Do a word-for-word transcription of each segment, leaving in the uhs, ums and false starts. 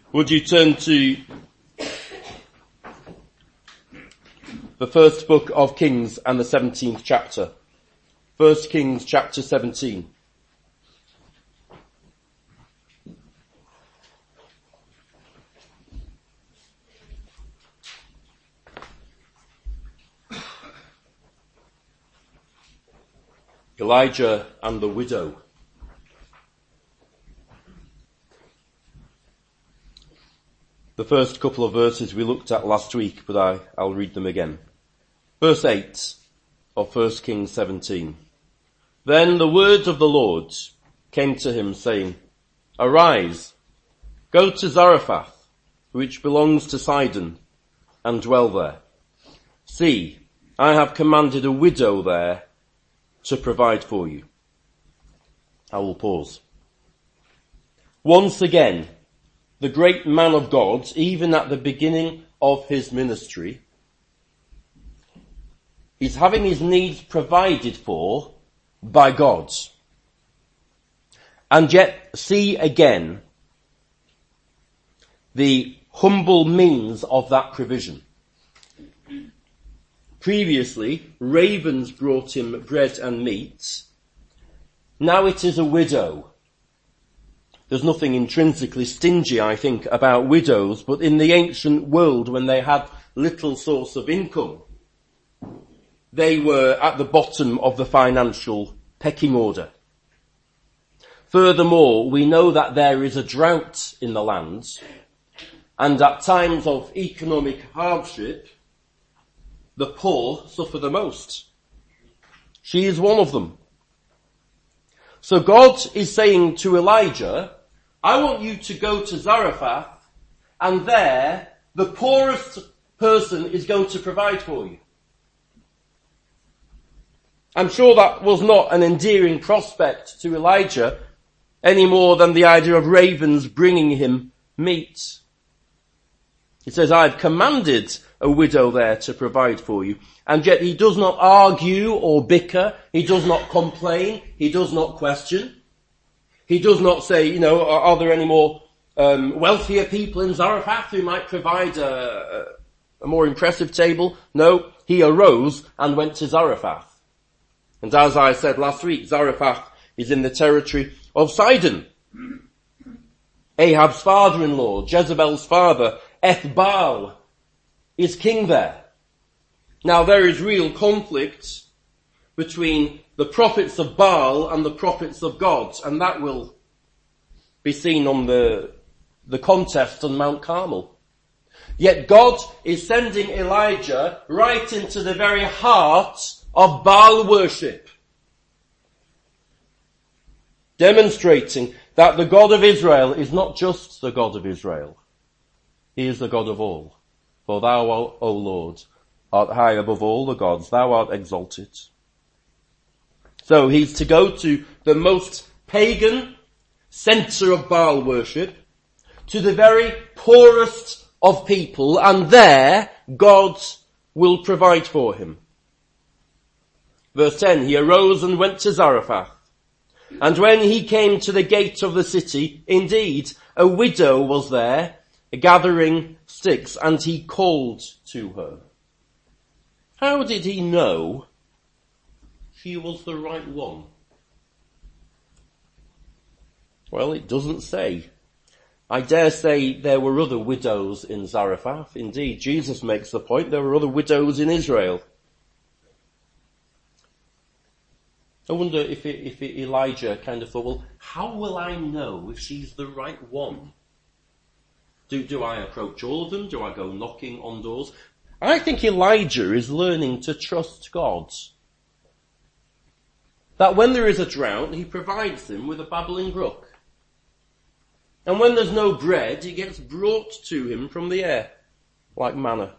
Would you turn to the first book of Kings and the seventeenth chapter? First Kings chapter seventeen. Elijah and the widow. The first couple of verses we looked at last week, but I, I'll read them again. Verse eight of First Kings seventeen. Then the word of the Lord came to him, saying, Arise, go to Zarephath, which belongs to Sidon, and dwell there. See, I have commanded a widow there to provide for you. I will pause. Once again, the great man of God, even at the beginning of his ministry, is having his needs provided for by God. And yet, see again the humble means of that provision. Previously, ravens brought him bread and meat. Now it is a widow. There's nothing intrinsically stingy, I think, about widows, but in the ancient world, when they had little source of income, they were at the bottom of the financial pecking order. Furthermore, we know that there is a drought in the land, and at times of economic hardship, the poor suffer the most. She is one of them. So God is saying to Elijah, I want you to go to Zarephath, and there the poorest person is going to provide for you. I'm sure that was not an endearing prospect to Elijah any more than the idea of ravens bringing him meat. He says, I've commanded a widow there to provide for you. And yet he does not argue or bicker. He does not complain. He does not question. He does not say, you know, are, are there any more um, wealthier people in Zarephath who might provide a, a, a more impressive table? No, he arose and went to Zarephath. And as I said last week, Zarephath is in the territory of Sidon. Ahab's father-in-law, Jezebel's father, Ethbaal, is king there. Now there is real conflict between the prophets of Baal and the prophets of God, and that will be seen on the, the contest on Mount Carmel. Yet God is sending Elijah right into the very heart of Baal worship, demonstrating that the God of Israel is not just the God of Israel. He is the God of all. For thou, O Lord, art high above all the gods. Thou art exalted. So he's to go to the most pagan centre of Baal worship, to the very poorest of people, and there God will provide for him. Verse ten, he arose and went to Zarephath. And when he came to the gate of the city, indeed, a widow was there, gathering sticks, and he called to her. How did he know she was the right one? Well, it doesn't say. I dare say there were other widows in Zarephath. Indeed, Jesus makes the point there were other widows in Israel. I wonder if, it, if it, Elijah kind of thought, well, how will I know if she's the right one? Do, do I approach all of them? Do I go knocking on doors? I think Elijah is learning to trust God. That when there is a drought, he provides him with a babbling brook. And when there's no bread, it gets brought to him from the air, like manna.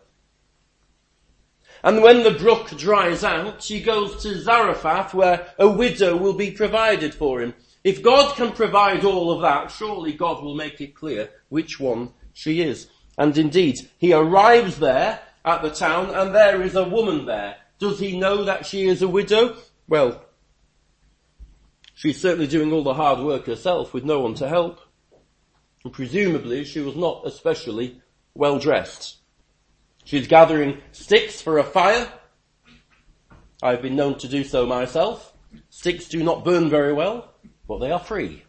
And when the brook dries out, he goes to Zarephath, where a widow will be provided for him. If God can provide all of that, surely God will make it clear which one she is. And indeed, he arrives there at the town, and there is a woman there. Does he know that she is a widow? Well, she's certainly doing all the hard work herself with no one to help. And presumably she was not especially well dressed. She's gathering sticks for a fire. I've been known to do so myself. Sticks do not burn very well, but they are free.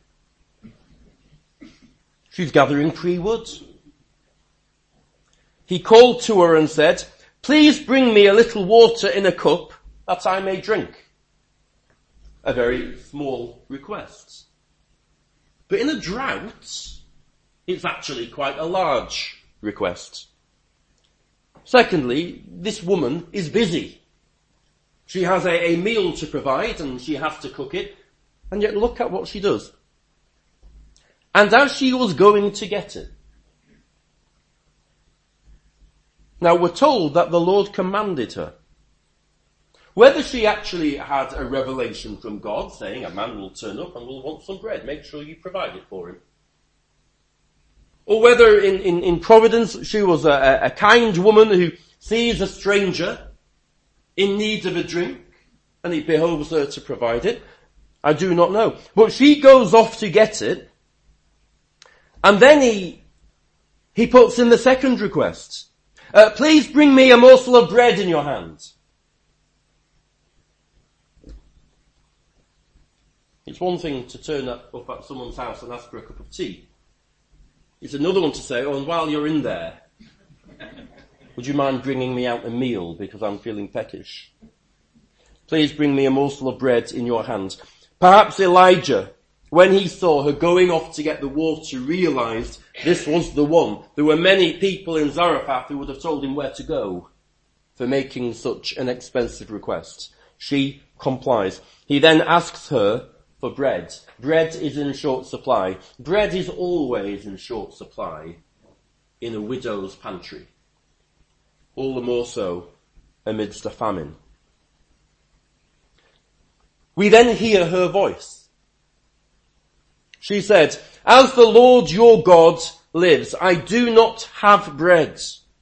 She's gathering free wood. He called to her and said, "Please bring me a little water in a cup that I may drink." A very small request. But in a drought, it's actually quite a large request. Secondly, this woman is busy. She has a, a meal to provide and she has to cook it. And yet look at what she does. And as she was going to get it. Now we're told that the Lord commanded her. Whether she actually had a revelation from God saying a man will turn up and will want some bread, make sure you provide it for him. Or whether in, in, in Providence she was a, a kind woman who sees a stranger in need of a drink and it behoves her to provide it, I do not know. But she goes off to get it and then he, he puts in the second request. Uh, please bring me a morsel of bread in your hand. It's one thing to turn up, up at someone's house and ask for a cup of tea. It's another one to say, oh, and while you're in there, would you mind bringing me out a meal because I'm feeling peckish? Please bring me a morsel of bread in your hand. Perhaps Elijah, when he saw her going off to get the water, realized this was the one. There were many people in Zarephath who would have told him where to go for making such an expensive request. She complies. He then asks her for bread. Bread is in short supply. Bread is always in short supply in a widow's pantry. All the more so amidst a famine. We then hear her voice. She said, "As the Lord your God lives, I do not have bread."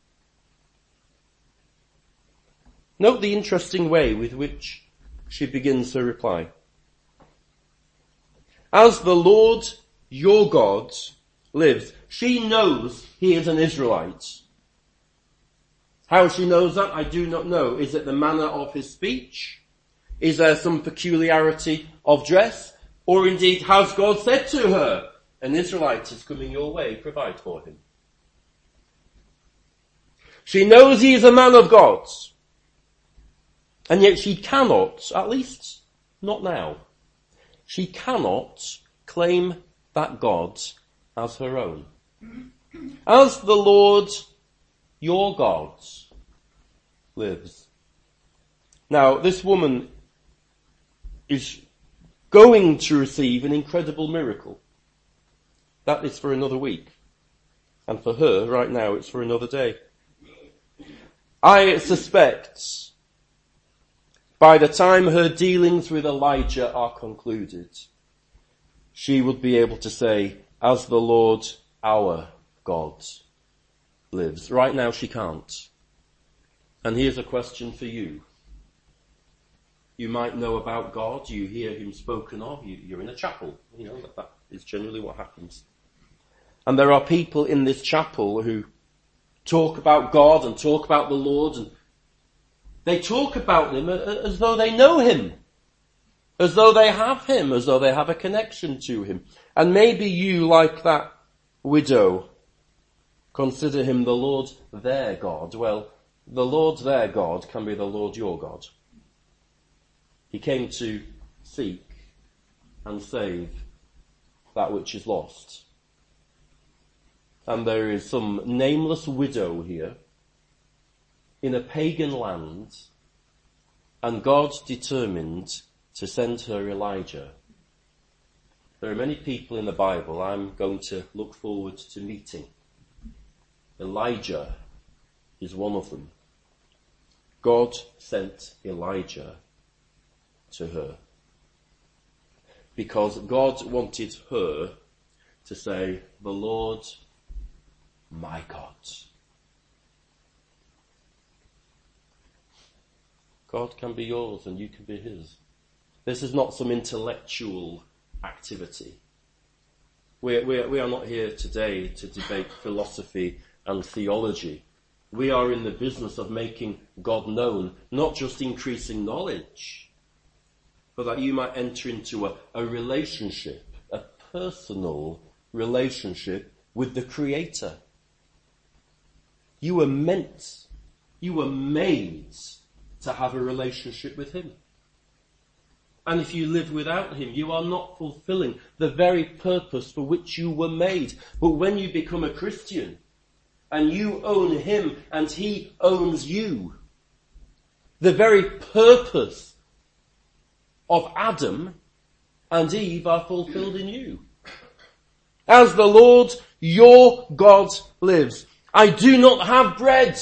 Note the interesting way with which she begins her reply. As the Lord your God lives. She knows he is an Israelite. How she knows that, I do not know. Is it the manner of his speech? Is there some peculiarity of dress? Or indeed, has God said to her, an Israelite is coming your way, provide for him? She knows he is a man of God. And yet she cannot, at least not now, she cannot claim that God as her own. As the Lord your God lives. Now, this woman is going to receive an incredible miracle. That is for another week. And for her, right now, it's for another day. I suspect by the time her dealings with Elijah are concluded, she would be able to say, as the Lord our God lives. Right now she can't. And here's a question for you. You might know about God, you hear him spoken of, you, you're in a chapel. You know, that, that is generally what happens. And there are people in this chapel who talk about God and talk about the Lord, and they talk about him as though they know him, as though they have him, as though they have a connection to him. And maybe you, like that widow, consider him the Lord their God. Well, the Lord their God can be the Lord your God. He came to seek and save that which is lost. And there is some nameless widow here in a pagan land, and God determined to send her Elijah. There are many people in the Bible I'm going to look forward to meeting. Elijah is one of them. God sent Elijah to her because God wanted her to say, the Lord my God. God can be yours and you can be his. This is not some intellectual activity. We, we, we are not here today to debate philosophy and theology. We are in the business of making God known, not just increasing knowledge, but that you might enter into a, a relationship, a personal relationship with the Creator. You were meant, you were made to have a relationship with Him. And if you live without Him, you are not fulfilling the very purpose for which you were made. But when you become a Christian, and you own Him, and He owns you, the very purpose of Adam and Eve are fulfilled in you. As the Lord your God lives, I do not have bread.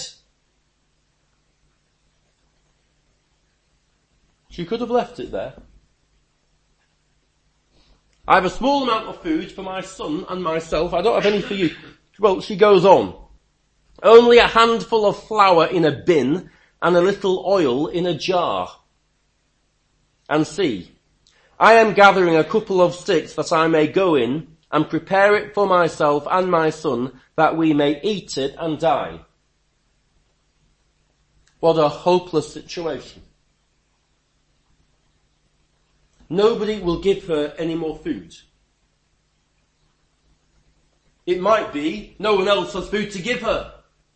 She could have left it there. I have a small amount of food for my son and myself. I don't have any for you. Well, she goes on. Only a handful of flour in a bin and a little oil in a jar. And see, I am gathering a couple of sticks that I may go in and prepare it for myself and my son, that we may eat it and die. What a hopeless situation. Nobody will give her any more food. It might be no one else has food to give her.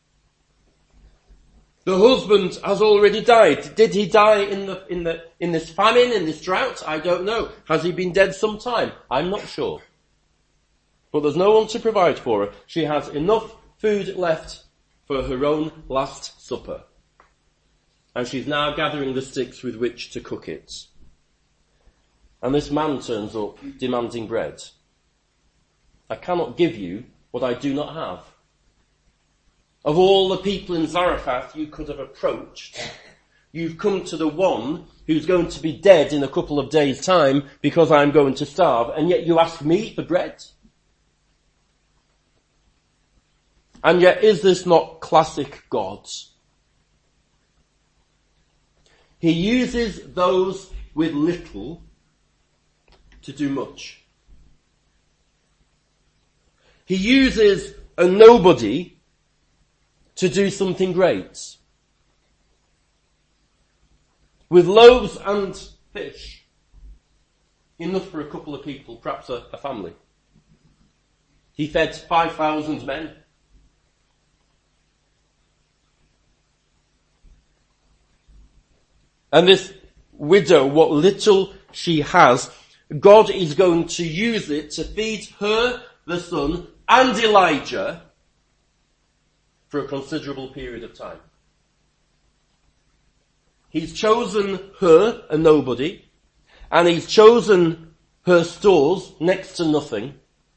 The husband has already died. Did he die in the, in the, in this famine, in this drought? I don't know. Has he been dead some time? I'm not sure. But there's no one to provide for her. She has enough food left for her own last supper. And she's now gathering the sticks with which to cook it. And this man turns up demanding bread. I cannot give you what I do not have. Of all the people in Zarephath you could have approached, you've come to the one who's going to be dead in a couple of days' time because I'm going to starve, and yet you ask me for bread? And yet, is this not classic God? He uses those with little to do much. He uses a nobody to do something great. With loaves and fish, enough for a couple of people, perhaps a, a family. He fed five thousand men. And this widow, what little she has, God is going to use it to feed her, the son, and Elijah for a considerable period of time. He's chosen her, a nobody, and he's chosen her stores, next to nothing,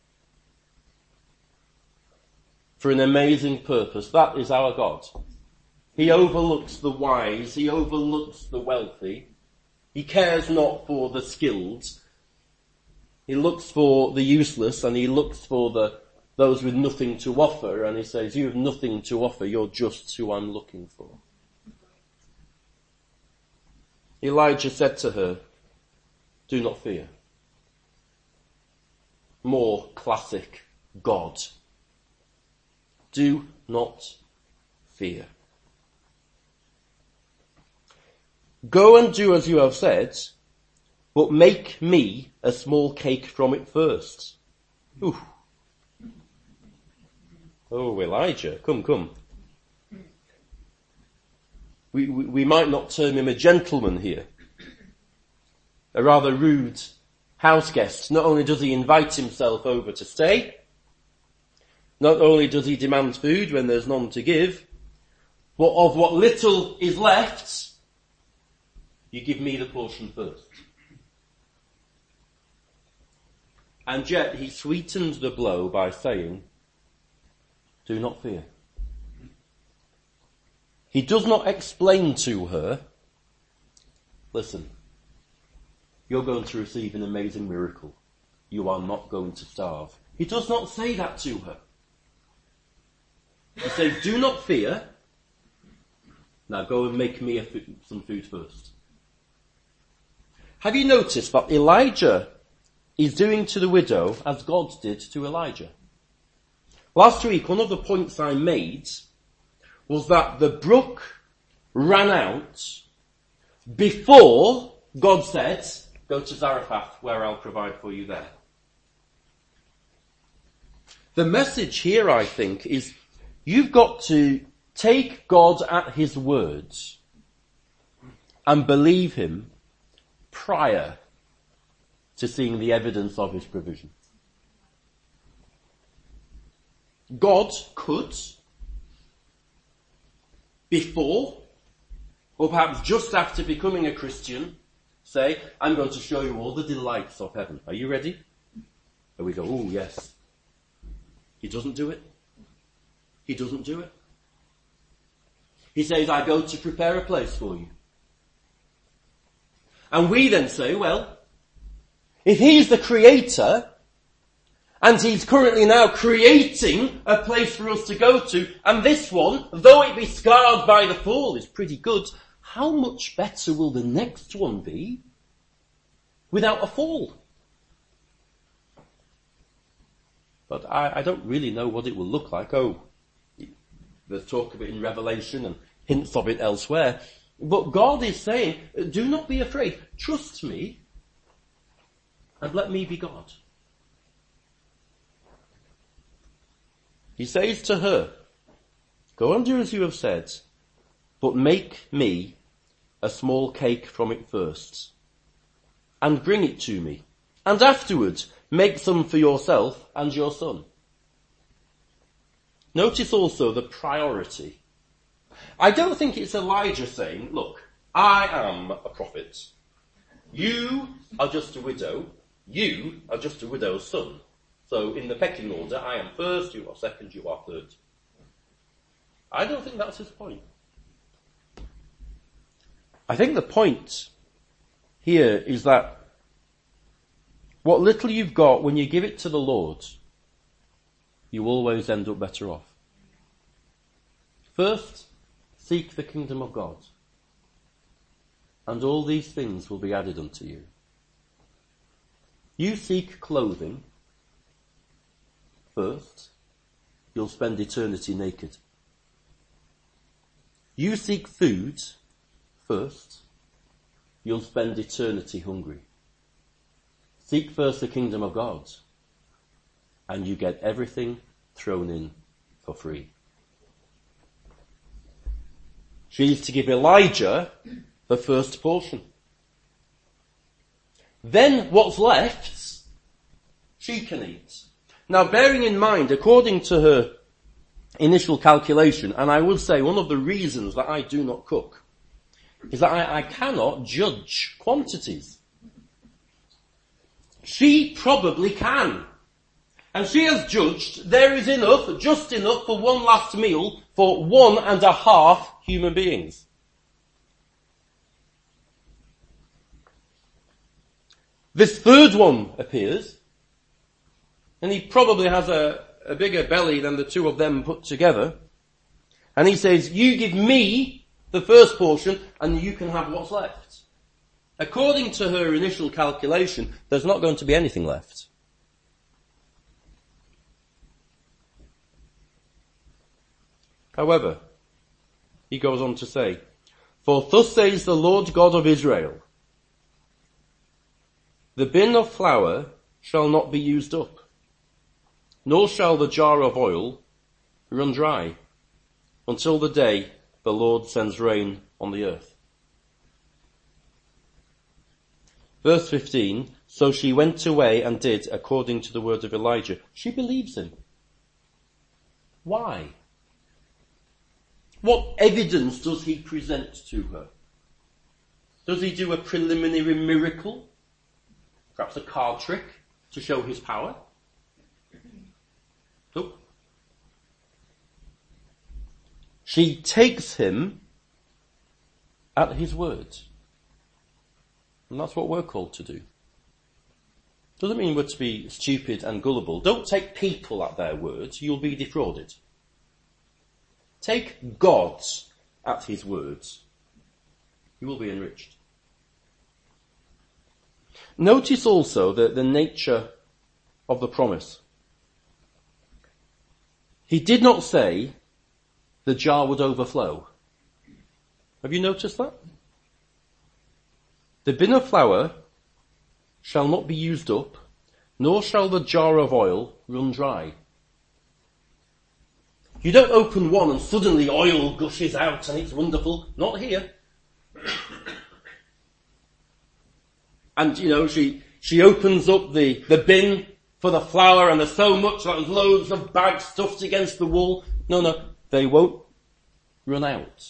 for an amazing purpose. That is our God. He overlooks the wise, he overlooks the wealthy, he cares not for the skilled, he looks for the useless, and he looks for the those with nothing to offer, and he says, you have nothing to offer, you're just who I'm looking for. Elijah said to her, do not fear. More classic God. Do not fear. Go and do as you have said, but make me a small cake from it first. Ooh. Oh, Elijah, come, come. We, we, we might not term him a gentleman here. A rather rude house guest. Not only does he invite himself over to stay, not only does he demand food when there's none to give, but of what little is left, you give me the portion first. And yet he sweetened the blow by saying, do not fear. He does not explain to her, listen, you're going to receive an amazing miracle. You are not going to starve. He does not say that to her. He says, do not fear. Now go and make me a f- some food first. Have you noticed that Elijah is doing to the widow as God did to Elijah. Last week, one of the points I made was that the brook ran out before God said, go to Zarephath where I'll provide for you there. The message here, I think, is you've got to take God at his words and believe him prior to seeing the evidence of his provision. God could, before, or perhaps just after becoming a Christian, say, I'm going to show you all the delights of heaven. Are you ready? And we go, oh yes. He doesn't do it. He doesn't do it. He says, I go to prepare a place for you. And we then say, well, if he's the creator, and he's currently now creating a place for us to go to, and this one, though it be scarred by the fall, is pretty good, how much better will the next one be without a fall? But I, I don't really know what it will look like. Oh, there's talk of it in Revelation and hints of it elsewhere. But God is saying, do not be afraid. Trust me and let me be God. He says to her, go and do as you have said, but make me a small cake from it first, and bring it to me, and afterwards make some for yourself and your son. Notice also the priority. I don't think it's Elijah saying, look, I am a prophet. You are just a widow. You are just a widow's son. So in the pecking order, I am first, you are second, you are third. I don't think that's his point. I think the point here is that what little you've got, when you give it to the Lord, you always end up better off. First, seek the kingdom of God, and all these things will be added unto you. You seek clothing first, you'll spend eternity naked. You seek food first, you'll spend eternity hungry. Seek first the kingdom of God, and you get everything thrown in for free. She is to give Elijah the first portion. Then what's left, she can eat. Now, bearing in mind, according to her initial calculation, and I would say one of the reasons that I do not cook, is that I, I cannot judge quantities. She probably can. And she has judged there is enough, just enough for one last meal for one and a half human beings. This third one appears, and he probably has a, a bigger belly than the two of them put together. And he says, you give me the first portion and you can have what's left. According to her initial calculation, there's not going to be anything left. However, he goes on to say, for thus says the Lord God of Israel, the bin of flour shall not be used up, nor shall the jar of oil run dry, until the day the Lord sends rain on the earth. Verse fifteen, so she went away and did according to the word of Elijah. She believes him. Why? What evidence does he present to her? Does he do a preliminary miracle? Perhaps a card trick to show his power? Nope. She takes him at his word. And that's what we're called to do. Doesn't mean we're to be stupid and gullible. Don't take people at their words. You'll be defrauded. Take God at his words. You will be enriched. Notice also the, the nature of the promise. He did not say the jar would overflow. Have you noticed that? The bin of flour shall not be used up, nor shall the jar of oil run dry. You don't open one and suddenly oil gushes out and it's wonderful. Not here. And, you know, she, she opens up the, the bin for the flour and there's so much that there's loads of bags stuffed against the wall. No, no, they won't run out.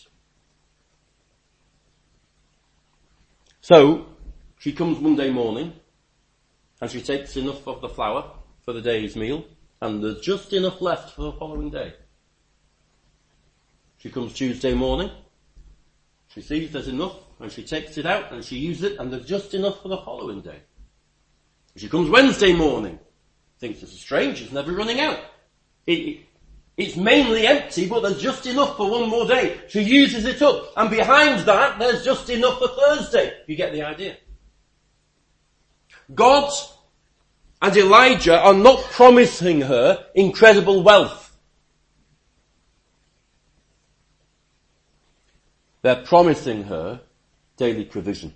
So, she comes Monday morning and she takes enough of the flour for the day's meal and there's just enough left for the following day. She comes Tuesday morning, she sees there's enough and she takes it out and she uses it and there's just enough for the following day. She comes Wednesday morning, thinks this is strange, it's never running out. It, it, it's mainly empty but there's just enough for one more day. She uses it up and behind that there's just enough for Thursday. You get the idea. God and Elijah are not promising her incredible wealth. They're promising her daily provision.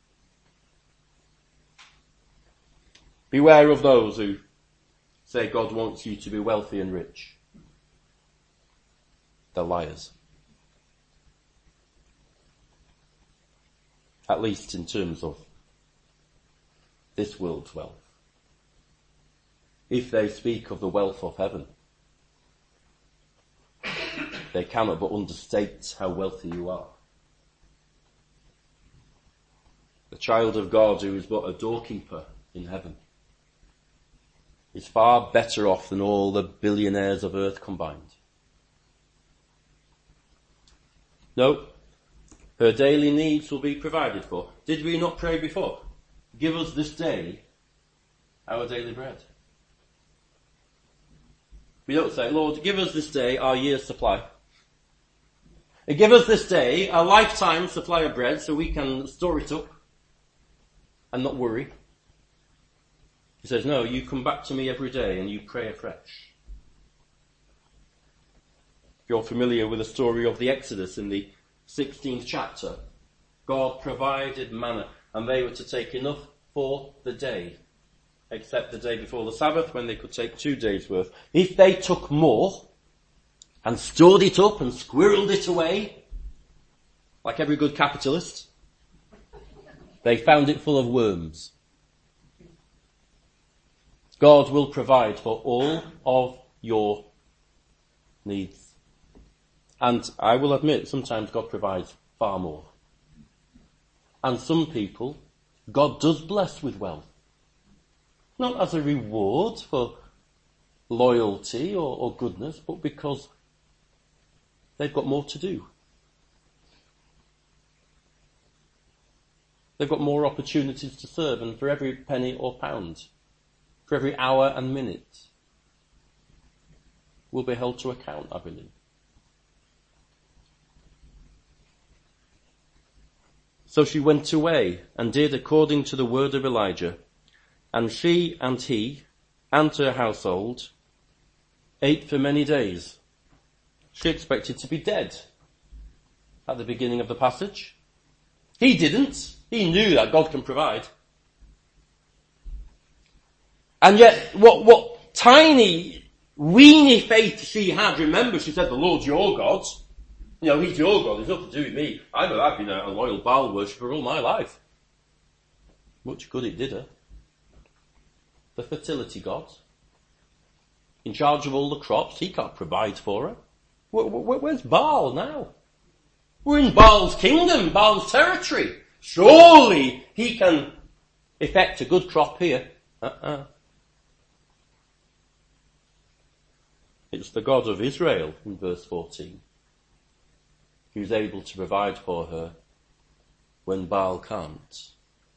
Beware of those who say God wants you to be wealthy and rich. They're liars. At least in terms of this world's wealth. If they speak of the wealth of heaven, they cannot but understate how wealthy you are. The child of God who is but a doorkeeper in heaven is far better off than all the billionaires of earth combined. No, her daily needs will be provided for. Did we not pray before? Give us this day our daily bread. We don't say, Lord, give us this day our year's supply. Give us this day a lifetime supply of bread so we can store it up and not worry. He says, no, you come back to me every day and you pray afresh. If you're familiar with the story of the Exodus in the sixteenth chapter, God provided manna and they were to take enough for the day, except the day before the Sabbath when they could take two days' worth. If they took more and stored it up and squirreled it away, like every good capitalist, they found it full of worms. God will provide for all of your needs. And I will admit, sometimes God provides far more. And some people, God does bless with wealth. Not as a reward for loyalty or, or goodness, but because they've got more to do. They've got more opportunities to serve, and for every penny or pound, for every hour and minute, will be held to account, I believe. So she went away and did according to the word of Elijah, and she and he and her household ate for many days. She expected to be dead at the beginning of the passage. He didn't. He knew that God can provide. And yet, what, what tiny, weeny faith she had, remember she said, the Lord's your God. You know, he's your God, he's nothing to do with me. I know I've been a, a loyal Baal worshipper all my life. Much good it did her. The fertility God, in charge of all the crops, he can't provide for her. Where, where, where's Baal now? We're in Baal's kingdom, Baal's territory. Surely he can effect a good crop here. Uh-uh. It's the God of Israel in verse fourteen who's able to provide for her when Baal can't.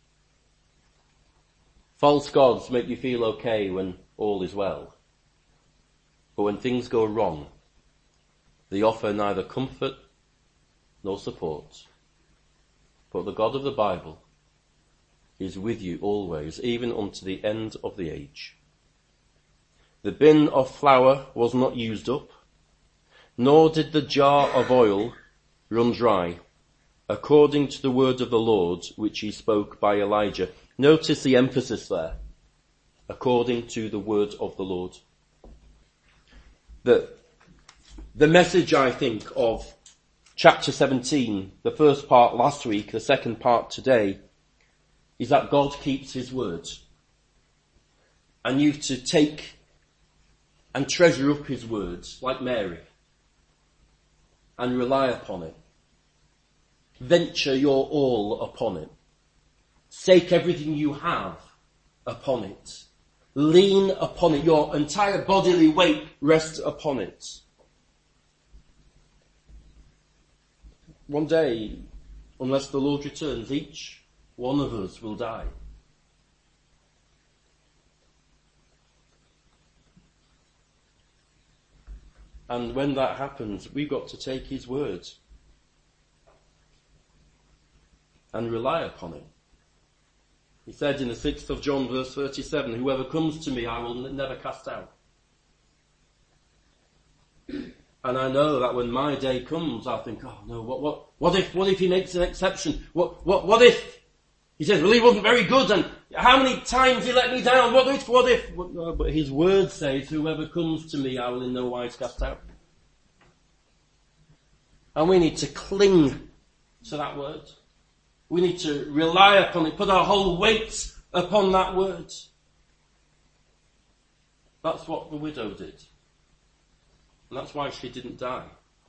False gods make you feel okay when all is well. But when things go wrong, they offer neither comfort nor support. But the God of the Bible is with you always, even unto the end of the age. The bin of flour was not used up, nor did the jar of oil run dry, according to the word of the Lord, which he spoke by Elijah. Notice the emphasis there. According to the word of the Lord. The, the message, I think, of chapter seventeen, the first part last week, the second part today, is that God keeps his word. And you to take and treasure up his words, like Mary, and rely upon it. Venture your all upon it. Stake everything you have upon it. Lean upon it. Your entire bodily weight rests upon it. One day, unless the Lord returns, each one of us will die. And when that happens, we've got to take his words and rely upon it. He said in the sixth of John verse thirty-seven, whoever comes to me I will n- never cast out. And I know that when my day comes, I'll think, oh no, what, what, what if, what if he makes an exception? What, what, what if he says, well, he wasn't very good, and how many times he let me down? What if, what if? What, no, but his word says, whoever comes to me, I will in no wise cast out. And we need to cling to that word. We need to rely upon it, put our whole weight upon that word. That's what the widow did. And that's why she didn't die.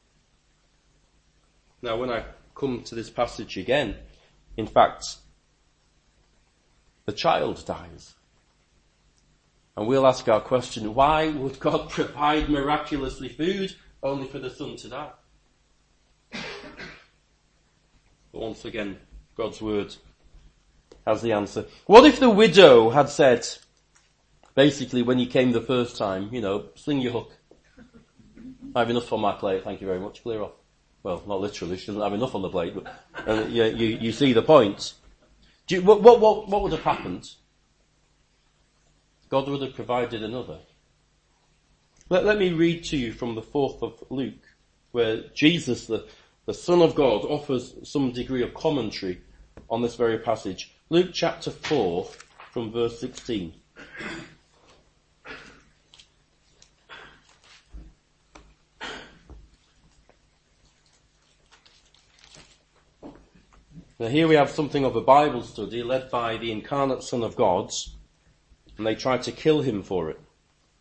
Now, when I come to this passage again, in fact, the child dies. And we'll ask our question, why would God provide miraculously food only for the son to die? But once again, God's word has the answer. What if the widow had said, basically when you came the first time, you know, sling your hook. I have enough on my plate, thank you very much, clear off. Well, not literally, she doesn't have enough on the plate, but uh, you, you, you see the point. Do you, what, what, what, what would have happened? God would have provided another. Let, let me read to you from the fourth of Luke, where Jesus, the, the Son of God, offers some degree of commentary on this very passage. Luke chapter four, from verse sixteen. Now here we have something of a Bible study led by the incarnate Son of God, and they try to kill him for it.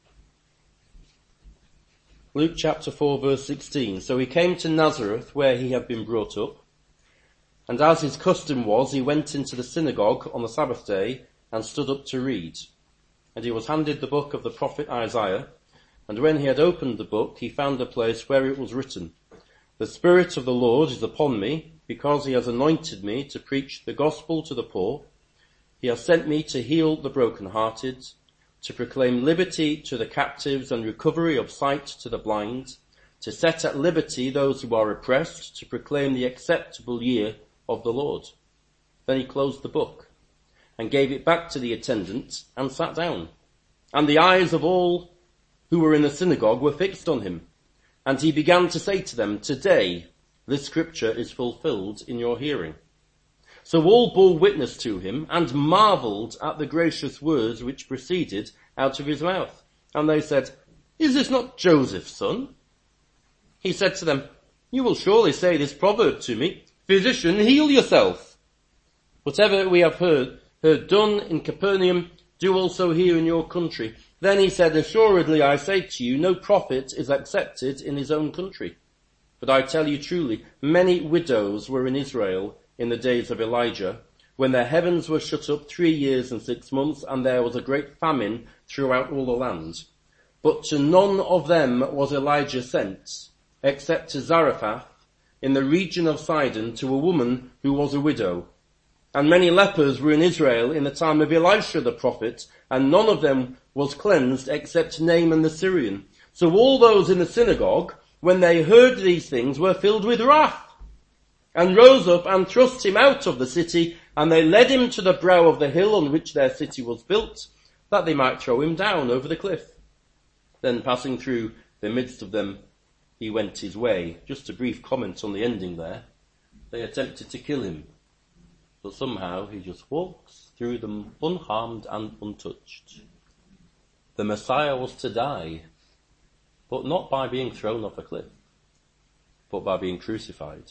Luke chapter four verse sixteen. So he came to Nazareth where he had been brought up, and as his custom was, he went into the synagogue on the Sabbath day and stood up to read. And he was handed the book of the prophet Isaiah, and when he had opened the book, he found a place where it was written, the Spirit of the Lord is upon me, because he has anointed me to preach the gospel to the poor. He has sent me to heal the brokenhearted, to proclaim liberty to the captives and recovery of sight to the blind, to set at liberty those who are oppressed, to proclaim the acceptable year of the Lord. Then he closed the book and gave it back to the attendant and sat down. And the eyes of all who were in the synagogue were fixed on him. And he began to say to them, today this scripture is fulfilled in your hearing. So all bore witness to him and marveled at the gracious words which proceeded out of his mouth. And they said, is this not Joseph's son? He said to them, you will surely say this proverb to me, physician, heal yourself. Whatever we have heard, heard done in Capernaum, do also here in your country. Then he said, assuredly I say to you, no prophet is accepted in his own country. But I tell you truly, many widows were in Israel in the days of Elijah, when their heavens were shut up three years and six months, and there was a great famine throughout all the land. But to none of them was Elijah sent, except to Zarephath, in the region of Sidon, to a woman who was a widow. And many lepers were in Israel in the time of Elisha the prophet, and none of them was cleansed except Naaman the Syrian. So all those in the synagogue, when they heard these things, were filled with wrath, and rose up and thrust him out of the city, And they led him to the brow of the hill on which their city was built, that they might throw him down over the cliff. Then passing through the midst of them, he went his way. Just a brief comment on the ending there. They attempted to kill him, but somehow he just walks through them unharmed and untouched. The Messiah was to die, but not by being thrown off a cliff, but by being crucified.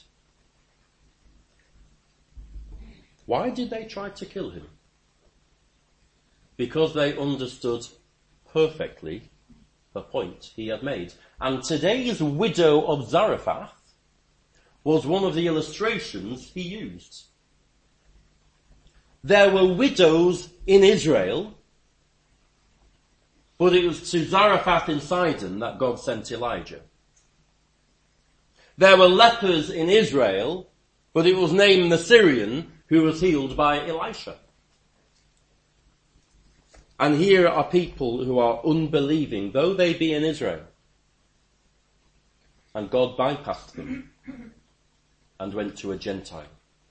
Why did they try to kill him? Because they understood perfectly the point he had made. And today's widow of Zarephath was one of the illustrations he used. There were widows in Israel, but it was to Zarephath in Sidon that God sent Elijah. There were lepers in Israel, but it was Naaman the Syrian who was healed by Elisha. And here are people who are unbelieving, though they be in Israel. And God bypassed them and went to a Gentile.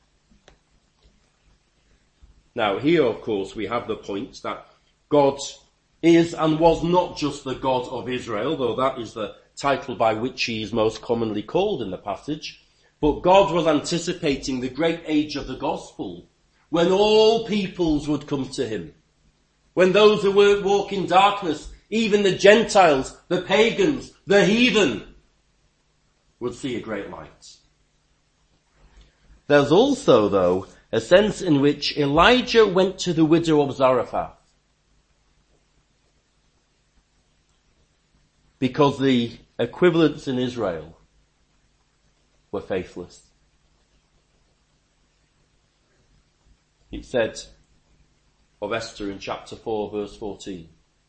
Now here, of course, we have the point that God is and was not just the God of Israel, though that is the title by which he is most commonly called in the passage. But God was anticipating the great age of the gospel, when all peoples would come to him. When those who would walk in darkness, even the Gentiles, the pagans, the heathen, would see a great light. There's also, though, a sense in which Elijah went to the widow of Zarephath because the equivalents in Israel were faithless. It said of Esther in chapter four, verse fourteen,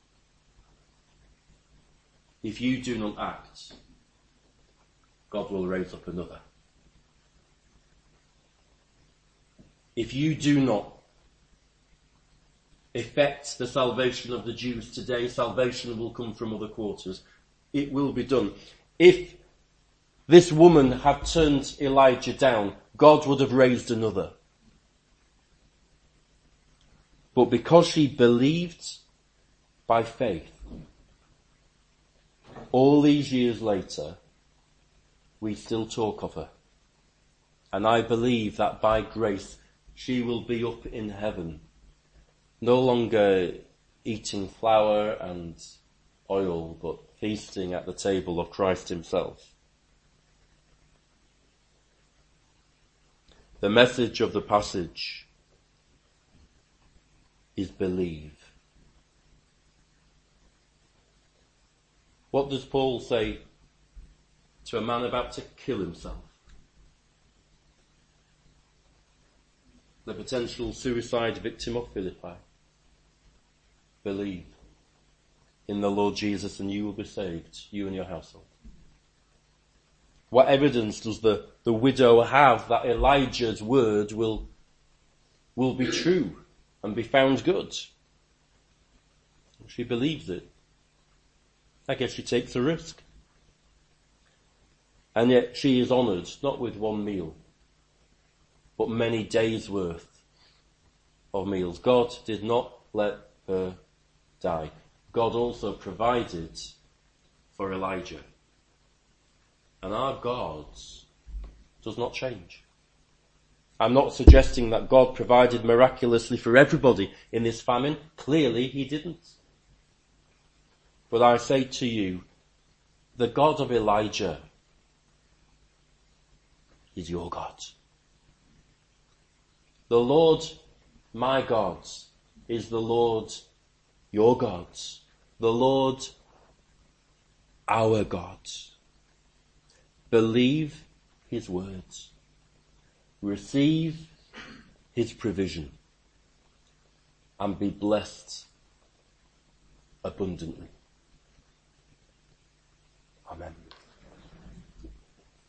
if you do not act, God will raise up another. If you do not effect the salvation of the Jews today, salvation will come from other quarters. It will be done. If this woman had turned Elijah down, God would have raised another. But because she believed by faith, all these years later, we still talk of her. And I believe that by grace, she will be up in heaven, no longer eating flour and oil, but feasting at the table of Christ himself. The message of the passage is believe. What does Paul say to a man about to kill himself? The potential suicide victim of Philippi. Believe in the Lord Jesus and you will be saved, you and your household. What evidence does the, the widow have that Elijah's word will, will be true and be found good? She believes it. I guess she takes a risk. And yet she is honoured, not with one meal, but many days' worth of meals. God did not let her die. God also provided for Elijah. And our God does not change. I'm not suggesting that God provided miraculously for everybody in this famine. Clearly he didn't. But I say to you, the God of Elijah is your God. The Lord, my God, is the Lord, your God. The Lord, our God. Believe his words. Receive his provision. And be blessed abundantly. Amen.